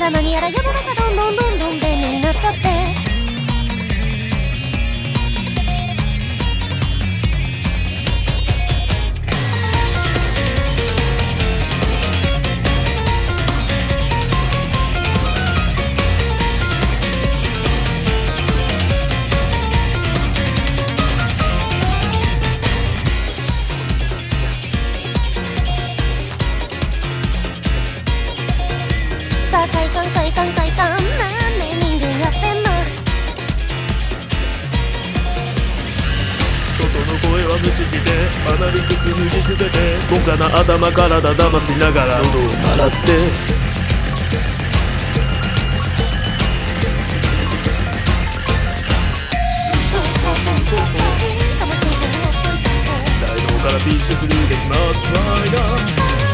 何やら世の中どんどんどんどん便利になっちゃって、さあ快感快感快感、何年人間やってんの。 外の声は無視して離れつつ脱ぎ捨てて、豪華な頭体騙しながら喉を鳴らして、大脳からピースフルーできますワイナー。